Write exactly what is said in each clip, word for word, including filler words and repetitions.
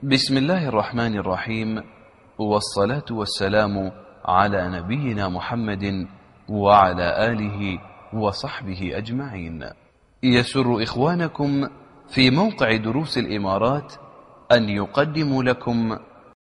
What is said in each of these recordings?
بسم الله الرحمن الرحيم، والصلاة والسلام على نبينا محمد وعلى آله وصحبه أجمعين. يسر إخوانكم في موقع دروس الإمارات أن يقدموا لكم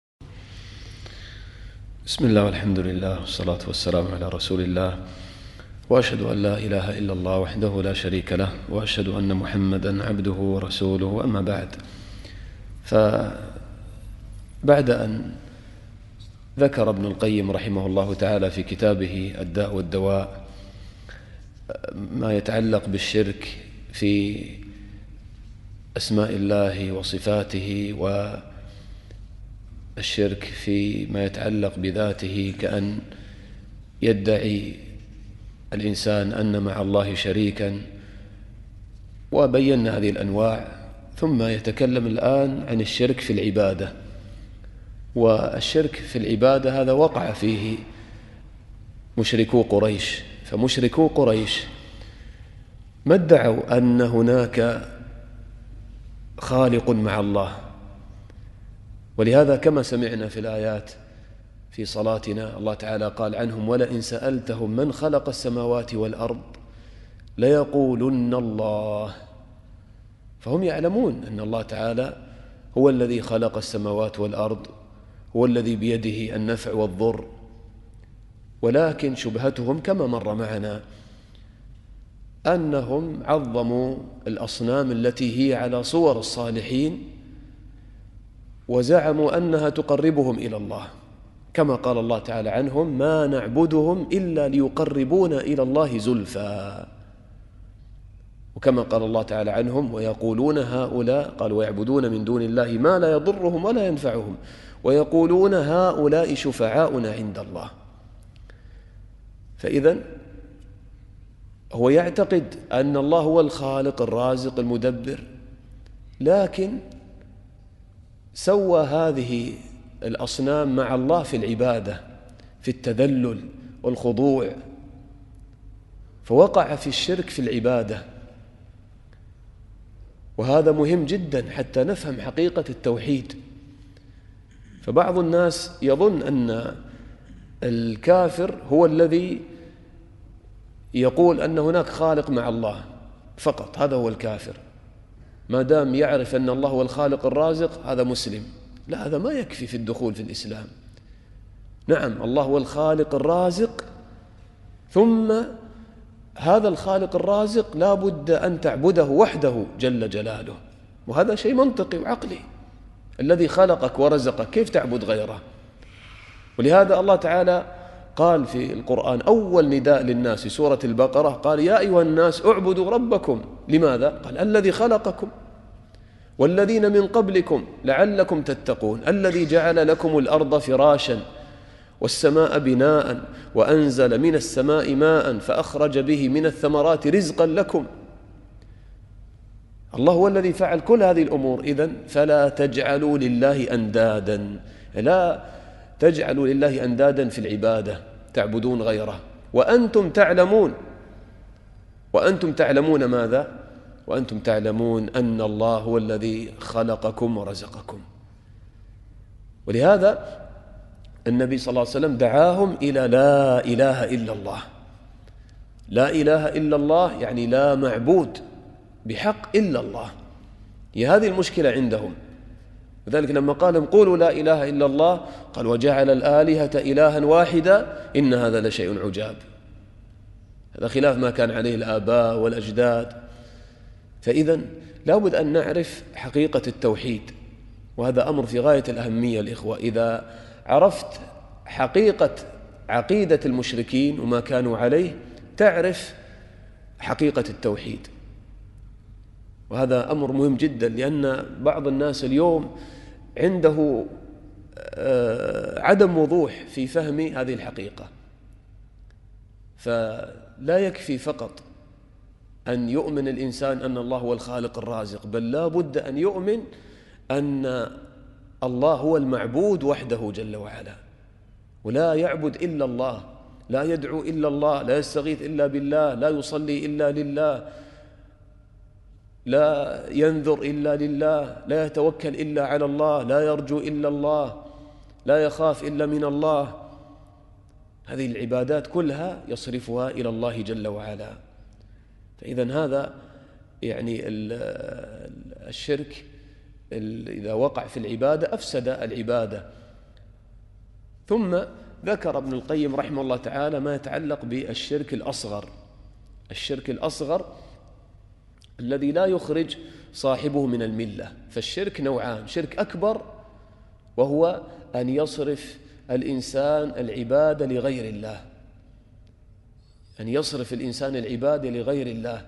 بسم الله والحمد لله والصلاة والسلام على رسول الله، وأشهد أن لا إله إلا الله وحده لا شريك له، وأشهد أن محمدا عبده ورسوله. وأما بعد، فبعد أن ذكر ابن القيم رحمه الله تعالى في كتابه الداء والدواء ما يتعلق بالشرك في أسماء الله وصفاته، والشرك في ما يتعلق بذاته، كأن يدعي الإنسان أن مع الله شريكا، وبينا هذه الأنواع. ثم يتكلم الآن عن الشرك في العبادة. والشرك في العبادة هذا وقع فيه مشركو قريش. فمشركو قريش ما ادعوا أن هناك خالق مع الله، ولهذا كما سمعنا في الآيات في صلاتنا الله تعالى قال عنهم: ولئن سألتهم من خلق السماوات والأرض ليقولن الله. فهم يعلمون أن الله تعالى هو الذي خلق السماوات والأرض، هو الذي بيده النفع والضر، ولكن شبهتهم كما مر معنا أنهم عظموا الأصنام التي هي على صور الصالحين، وزعموا أنها تقربهم إلى الله، كما قال الله تعالى عنهم: ما نعبدهم إلا ليقربونا إلى الله زلفى. وكما قال الله تعالى عنهم: ويقولون هؤلاء، قال ويعبدون من دون الله ما لا يضرهم ولا ينفعهم، ويقولون هؤلاء شفعاؤنا عند الله. فإذن هو يعتقد أن الله هو الخالق الرازق المدبر، لكن سوى هذه الأصنام مع الله في العبادة، في التذلل والخضوع، فوقع في الشرك في العبادة. وهذا مهم جدا حتى نفهم حقيقة التوحيد. فبعض الناس يظن أن الكافر هو الذي يقول أن هناك خالق مع الله فقط، هذا هو الكافر، ما دام يعرف أن الله هو الخالق الرازق هذا مسلم. لا، هذا ما يكفي في الدخول في الإسلام. نعم، الله هو الخالق الرازق، ثم هذا الخالق الرازق لا بد أن تعبده وحده جل جلاله، وهذا شيء منطقي وعقلي. الذي خلقك ورزقك كيف تعبد غيره؟ ولهذا الله تعالى قال في القرآن أول نداء للناس في سورة البقرة، قال: يا أيها الناس اعبدوا ربكم. لماذا؟ قال: الذي خلقكم والذين من قبلكم لعلكم تتقون، الذي جعل لكم الأرض فراشا والسماء بناء وأنزل من السماء ماء فأخرج به من الثمرات رزقا لكم. الله هو الذي فعل كل هذه الأمور. إذن فلا تجعلوا لله أندادا، لا تجعلوا لله أندادا في العبادة تعبدون غيره وأنتم تعلمون. وأنتم تعلمون ماذا؟ وأنتم تعلمون أن الله هو الذي خلقكم ورزقكم. ولهذا النبي صلى الله عليه وسلم دعاهم إلى لا إله إلا الله. لا إله إلا الله يعني لا معبود بحق إلا الله. هي هذه المشكلة عندهم. وذلك لما قال قولوا لا إله إلا الله، قال: وجعل الآلهة إلها واحدا إن هذا لشيء عجاب. هذا خلاف ما كان عليه الآباء والأجداد. فإذن لابد أن نعرف حقيقة التوحيد، وهذا أمر في غاية الأهمية الإخوة. إذا عرفت حقيقة عقيدة المشركين وما كانوا عليه تعرف حقيقة التوحيد، وهذا أمر مهم جدا، لأن بعض الناس اليوم عنده عدم وضوح في فهم هذه الحقيقة. فلا يكفي فقط أن يؤمن الإنسان أن الله هو الخالق الرازق، بل لا بد أن يؤمن أن الله هو المعبود وحده جل وعلا، ولا يعبد إلا الله، لا يدعو إلا الله، لا يستغيث إلا بالله، لا يصلي إلا لله، لا ينذر إلا لله، لا يتوكل إلا على الله، لا يرجو إلا الله، لا يخاف إلا من الله. هذه العبادات كلها يصرفها إلى الله جل وعلا. فإذا هذا يعني الشرك إذا وقع في العبادة أفسد العبادة. ثم ذكر ابن القيم رحمه الله تعالى ما يتعلق بالشرك الأصغر. الشرك الأصغر الذي لا يخرج صاحبه من الملة. فالشرك نوعان: شرك أكبر وهو أن يصرف الإنسان العبادة لغير الله، أن يصرف الإنسان العبادة لغير الله،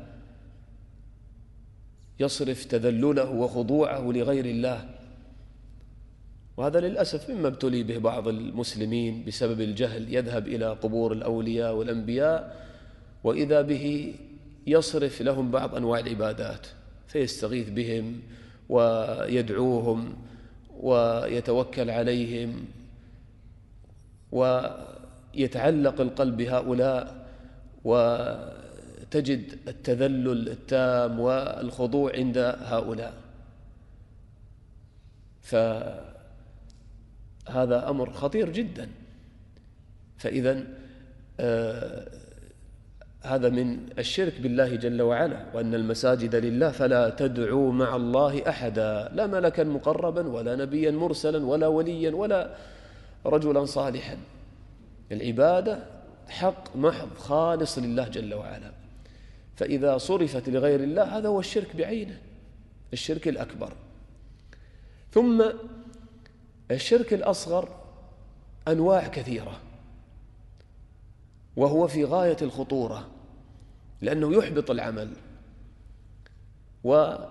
يصرف تذلله وخضوعه لغير الله. وهذا للأسف مما ابتلي به بعض المسلمين بسبب الجهل، يذهب إلى قبور الأولياء والأنبياء وإذا به يصرف لهم بعض أنواع العبادات، فيستغيث بهم ويدعوهم ويتوكل عليهم ويتعلق القلب بهؤلاء، وتجد التذلل التام والخضوع عند هؤلاء. فهذا أمر خطير جدا. فإذا آه هذا من الشرك بالله جل وعلا، وأن المساجد لله فلا تدعوا مع الله أحدا، لا ملكا مقربا ولا نبيا مرسلا ولا وليا ولا رجلا صالحا. العبادة حق محض خالص لله جل وعلا. فإذا صرفت لغير الله هذا هو الشرك بعينه، الشرك الأكبر. ثم الشرك الأصغر أنواع كثيرة، وهو في غاية الخطورة لأنه يحبط العمل. وقال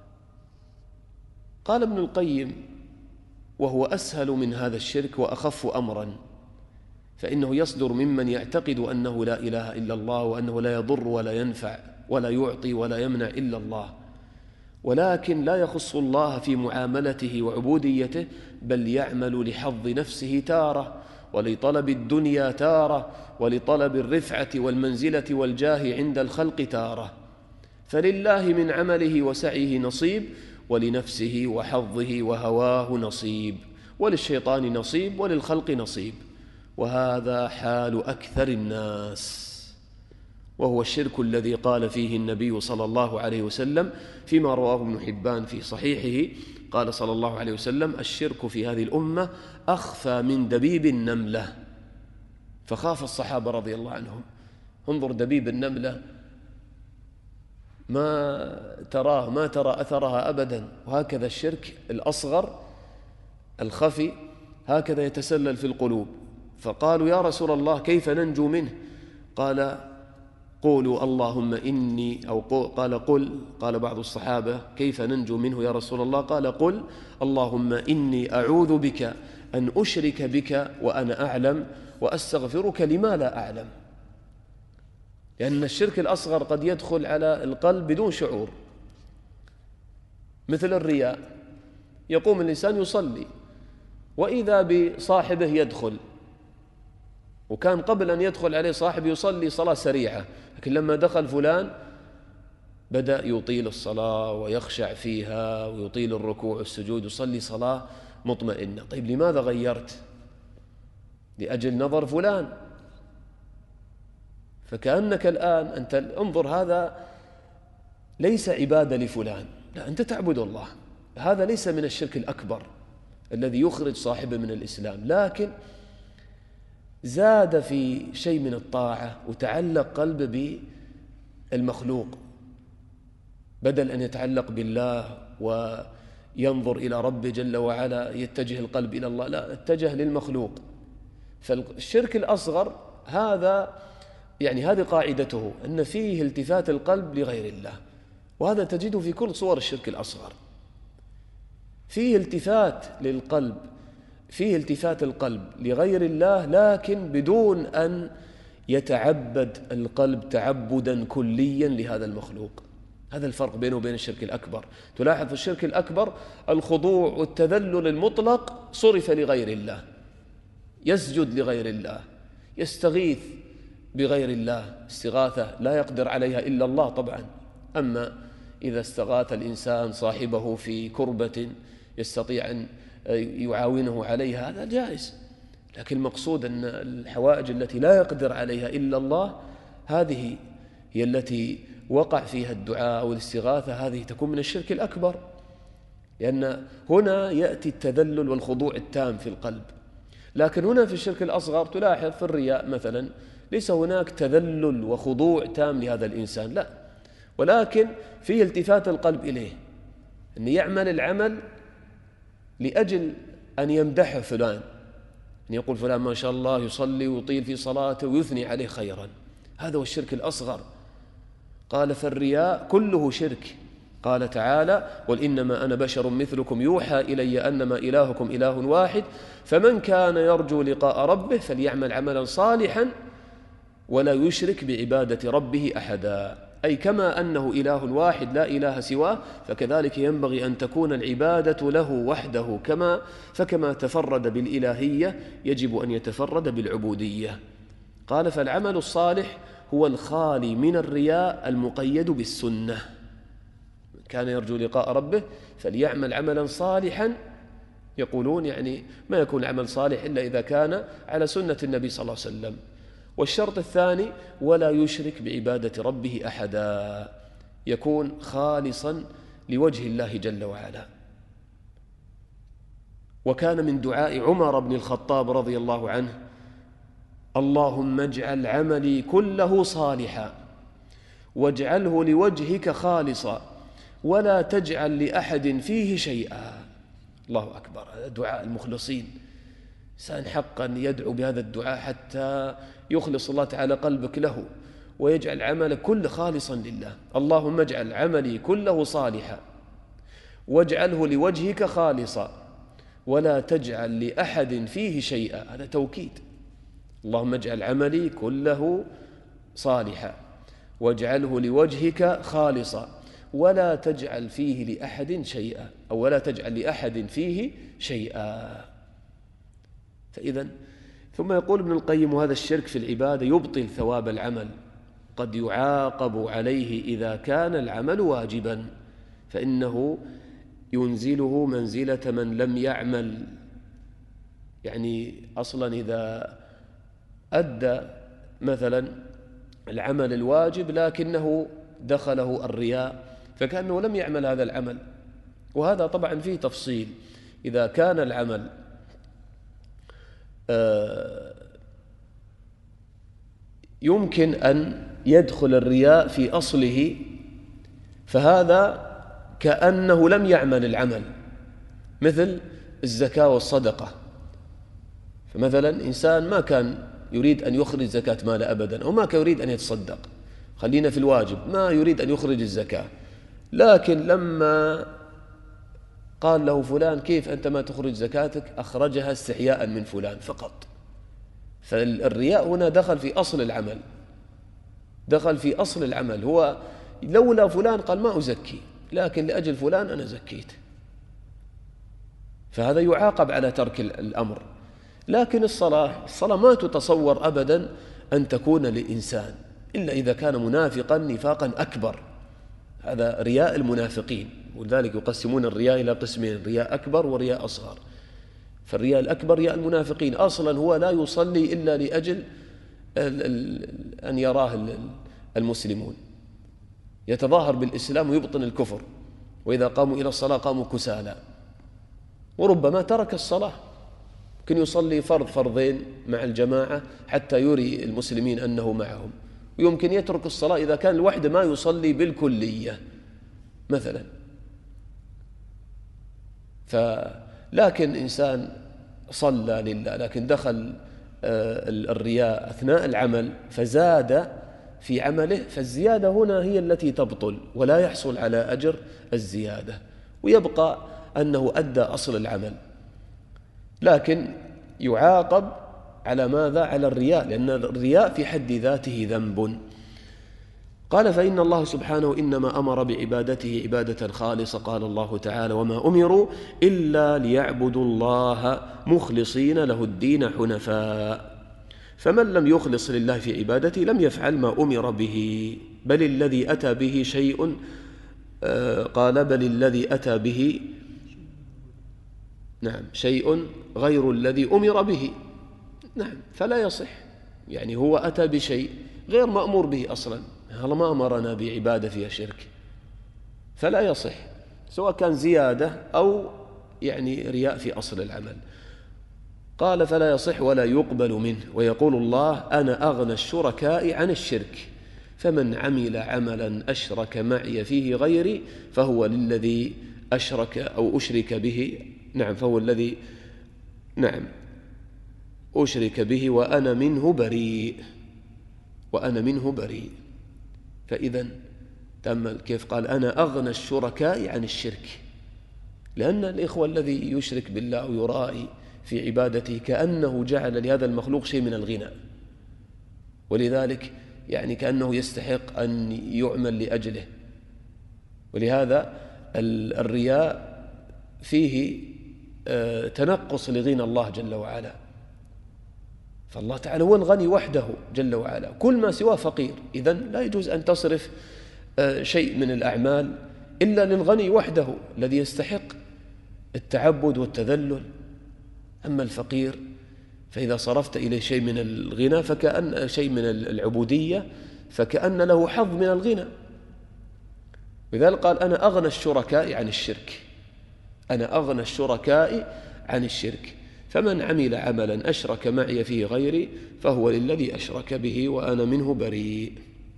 ابن القيم: وهو أسهل من هذا الشرك وأخف أمرا، فإنه يصدر ممن يعتقد أنه لا إله إلا الله، وأنه لا يضر ولا ينفع ولا يعطي ولا يمنع إلا الله، ولكن لا يخص الله في معاملته وعبوديته، بل يعمل لحظ نفسه تارة، ولطلب الدنيا تارة، ولطلب الرفعة والمنزلة والجاه عند الخلق تارة. فلله من عمله وسعيه نصيب، ولنفسه وحظه وهواه نصيب، وللشيطان نصيب، وللخلق نصيب. وهذا حال أكثر الناس، وهو الشرك الذي قال فيه النبي صلى الله عليه وسلم فيما رواه ابن حبان في صحيحه، قال صلى الله عليه وسلم: الشرك في هذه الأمة أخفى من دبيب النملة. فخاف الصحابة رضي الله عنهم. انظر دبيب النملة ما تراه ما ترى أثرها أبدا. وهكذا الشرك الأصغر الخفي هكذا يتسلل في القلوب. فقالوا: يا رسول الله كيف ننجو منه؟ قال: قولوا اللهم إني، أو قال قل، قال بعض الصحابة: كيف ننجو منه يا رسول الله؟ قال: قل اللهم إني أعوذ بك أن أشرك بك وأنا أعلم، وأستغفرك لما لا أعلم. لأن الشرك الأصغر قد يدخل على القلب بدون شعور، مثل الرياء. يقوم الإنسان يصلي وإذا بصاحبه يدخل، وكان قبل أن يدخل عليه صاحب يصلي صلاة سريعة، لكن لما دخل فلان بدأ يطيل الصلاة ويخشع فيها ويطيل الركوع والسجود، يصلي صلاة مطمئنة. طيب لماذا غيرت؟ لأجل نظر فلان. فكأنك الآن أنت انظر، هذا ليس عبادة لفلان، لا، أنت تعبد الله. هذا ليس من الشرك الأكبر الذي يخرج صاحبه من الإسلام، لكن زاد في شيء من الطاعة وتعلق قلبه بالمخلوق، بدل أن يتعلق بالله وينظر إلى ربه جل وعلا يتجه القلب إلى الله، لا، اتجه للمخلوق. فالشرك الأصغر هذا يعني هذه قاعدته، أن فيه التفات القلب لغير الله، وهذا تجده في كل صور الشرك الأصغر. فيه التفات للقلب، فيه التفات القلب لغير الله، لكن بدون أن يتعبد القلب تعبدا كليا لهذا المخلوق. هذا الفرق بينه وبين الشرك الأكبر. تلاحظ في الشرك الأكبر الخضوع والتذلل المطلق صرف لغير الله، يسجد لغير الله، يستغيث بغير الله، استغاثة لا يقدر عليها إلا الله طبعا. أما إذا استغاث الإنسان صاحبه في كربة يستطيع أن يعاونه عليها هذا جائز، لكن المقصود أن الحوائج التي لا يقدر عليها إلا الله هذه هي التي وقع فيها الدعاء والاستغاثة، هذه تكون من الشرك الأكبر، لأن هنا يأتي التذلل والخضوع التام في القلب. لكن هنا في الشرك الأصغر تلاحظ في الرياء مثلا ليس هناك تذلل وخضوع تام لهذا الإنسان، لا، ولكن فيه التفات القلب إليه، أن يعمل العمل لأجل أن يمدحه فلان، أن يقول فلان ما شاء الله يصلي ويطيل في صلاته ويثني عليه خيرا، هذا هو الشرك الأصغر. قال فالرياء كله شرك. قال تعالى قل إنما أنا بشر مثلكم يوحى إلي أنما إلهكم إله واحد فمن كان يرجو لقاء ربه فليعمل عملا صالحا ولا يشرك بعبادة ربه أحدا. أي كما أنه إله واحد لا إله سواه فكذلك ينبغي أن تكون العبادة له وحده، كما فكما تفرد بالإلهية يجب أن يتفرد بالعبودية. قال فالعمل الصالح هو الخالي من الرياء المقيد بالسنة، كان يرجو لقاء ربه فليعمل عملا صالحا، يقولون يعني ما يكون عمل صالح إلا إذا كان على سنة النبي صلى الله عليه وسلم. والشرط الثاني ولا يشرك بعبادة ربه أحدا، يكون خالصا لوجه الله جل وعلا. وكان من دعاء عمر بن الخطاب رضي الله عنه اللهم اجعل عملي كله صالحا واجعله لوجهك خالصا ولا تجعل لأحد فيه شيئا. الله أكبر، دعاء المخلصين، إنسان حقا يدعو بهذا الدعاء حتى يخلص الله تعالى قلبك له ويجعل عملك كله خالصا لله. اللهم اجعل عملي كله صالحا واجعله لوجهك خالصا ولا تجعل لأحد فيه شيئا، هذا توكيد. اللهم اجعل عملي كله صالحا واجعله لوجهك خالصا ولا تجعل فيه لأحد شيئا، أو ولا تجعل لأحد فيه شيئا. فإذا ثم يقول ابن القيم وهذا الشرك في العبادة يبطل ثواب العمل، قد يعاقب عليه إذا كان العمل واجبا فإنه ينزله منزلة من لم يعمل. يعني أصلا إذا أدى مثلا العمل الواجب لكنه دخله الرياء فكأنه لم يعمل هذا العمل، وهذا طبعا فيه تفصيل. إذا كان العمل يمكن أن يدخل الرياء في أصله فهذا كأنه لم يعمل العمل، مثل الزكاة والصدقة. فمثلا إنسان ما كان يريد أن يخرج زكاة مال أبدا، أو ما كان يريد أن يتصدق، خلينا في الواجب، ما يريد أن يخرج الزكاة، لكن لما قال له فلان كيف أنت ما تخرج زكاتك أخرجها استحياء من فلان فقط. فالرياء هنا دخل في أصل العمل، دخل في أصل العمل، هو لولا فلان قال ما أزكي لكن لأجل فلان أنا زكيت، فهذا يعاقب على ترك الأمر. لكن الصلاة الصلاة ما تتصور أبدا أن تكون للإنسان إلا إذا كان منافقا نفاقا أكبر، هذا رياء المنافقين، ولذلك يقسمون الرياء إلى قسمين، رياء أكبر ورياء أصغر. فالرياء الأكبر رياء المنافقين، أصلا هو لا يصلي إلا لأجل أن يراه المسلمون، يتظاهر بالإسلام ويبطن الكفر، وإذا قاموا إلى الصلاة قاموا كسالى، وربما ترك الصلاة، يمكن يصلي فرض فرضين مع الجماعة حتى يري المسلمين أنه معهم، ويمكن يترك الصلاة إذا كان الوحده ما يصلي بالكلية مثلا. فلكن إنسان صلى لله لكن دخل الرياء أثناء العمل فزاد في عمله، فالزيادة هنا هي التي تبطل ولا يحصل على أجر الزيادة، ويبقى أنه أدى أصل العمل، لكن يعاقب على ماذا؟ على الرياء، لأن الرياء في حد ذاته ذنب. قال فإن الله سبحانه إنما أمر بعبادته عبادة خالصة. قال الله تعالى وما أمروا إلا ليعبدوا الله مخلصين له الدين حنفاء، فمن لم يخلص لله في عبادته لم يفعل ما أمر به، بل الذي أتى به شيء قال بل الذي أتى به نعم شيء غير الذي أمر به. نعم فلا يصح، يعني هو أتى بشيء غير مأمور به أصلا، الله ما أمرنا بعبادة فيها شرك، فلا يصح سواء كان زيادة أو يعني رياء في أصل العمل. قال فلا يصح ولا يقبل منه. ويقول الله أنا أغنى الشركاء عن الشرك فمن عمل عملا أشرك معي فيه غيري فهو للذي أشرك أو أشرك به نعم فهو الذي نعم أشرك به وأنا منه بريء وأنا منه بريء. فإذا تأمل كيف قال أنا أغنى الشركاء عن الشرك، لأن الإخوة الذي يشرك بالله أو يرائي في عبادته كأنه جعل لهذا المخلوق شيء من الغنى، ولذلك يعني كأنه يستحق أن يعمل لأجله. ولهذا الرياء فيه تنقص لغنى الله جل وعلا، فالله تعالى هو الغني وحده جل وعلا، كل ما سواه فقير. إذن لا يجوز أن تصرف شيء من الأعمال إلا للغني وحده الذي يستحق التعبد والتذلل. أما الفقير فإذا صرفت إليه شيء من الغنى فكأن شيء من العبودية فكأن له حظ من الغنى. لذلك قال أنا أغنى الشركاء عن الشرك، أنا أغنى الشركاء عن الشرك فمن عمل عملا أشرك معي فيه غيري فهو للذي أشرك به وأنا منه بريء.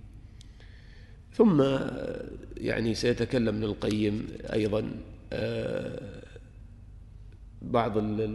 ثم يعني سيتكلم ابن القيم أيضا بعض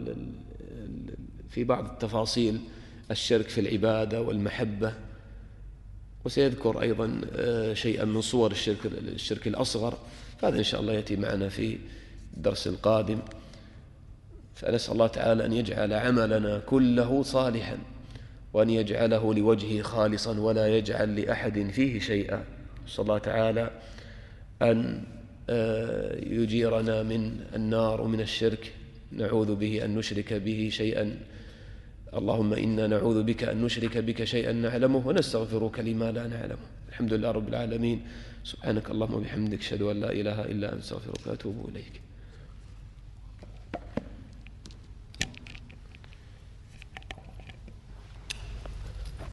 في بعض التفاصيل الشرك في العبادة والمحبة، وسيذكر أيضا شيئا من صور الشرك الشرك الأصغر، فهذا إن شاء الله يأتي معنا في الدرس القادم. فنسأل الله تعالى أن يجعل عملنا كله صالحا وأن يجعله لوجهه خالصا ولا يجعل لأحد فيه شيئا. نسأل الله تعالى أن يجيرنا من النار ومن الشرك، نعوذ به أن نشرك به شيئا. اللهم إنا نعوذ بك أن نشرك بك شيئا نعلمه ونستغفرك لما لا نعلمه. الحمد لله رب العالمين. سبحانك اللهم وبحمدك أشهد أن لا إله إلا أنت أستغفرك وأتوب إليك.